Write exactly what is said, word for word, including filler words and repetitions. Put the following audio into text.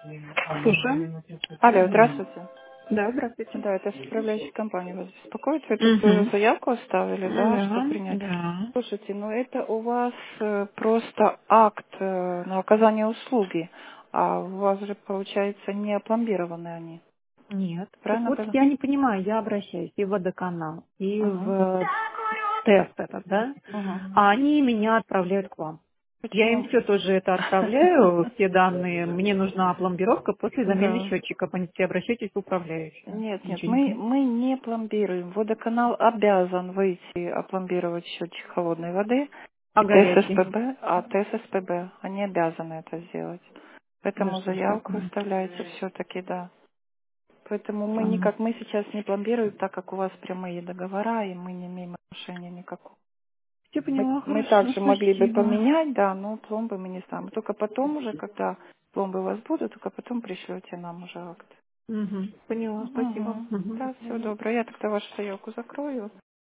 Слушаю. Алло, здравствуйте. Да, здравствуйте. Да, это с управляющей компанией вас беспокоит. Вы тут э, Угу. заявку оставили, да, что Да, принять. да. Слушайте, ну это у вас э, просто акт э, на оказание услуги, а у вас же, получается, не опломбированы они. Нет. Так Правильно вот, поняла? я не понимаю, я обращаюсь и в водоканал, и Угу. в тест этот, да? Угу. А они меня отправляют к вам. Я им Почему? все тоже это отправляю, все данные. Мне нужна пломбировка после замены Да. счетчика. Понятие, обращайтесь в управляющую. Нет, нет, Ничего не мы, понимаю. мы не пломбируем. Водоканал обязан выйти опломбировать счетчик холодной воды. А горячий? ТССПБ, а ТССПБ, они обязаны это сделать. Да Поэтому что ж заявку такое? выставляете все-таки, да. Поэтому мы Ага. никак, мы сейчас не пломбируем, так как у вас прямые договора, и мы не имеем отношения никакого. Все Мы, поняла, мы хорошо, также могли бы спасибо. поменять, да, но пломбы мы не ставим. Только потом уже, когда пломбы у вас будут, только потом пришлете нам уже акт. Угу. Поняла, спасибо. Угу. Угу. Да, всего доброго. Я тогда вашу заявку закрою.